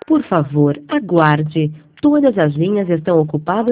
Por favor, aguarde. Todas as linhas estão ocupadas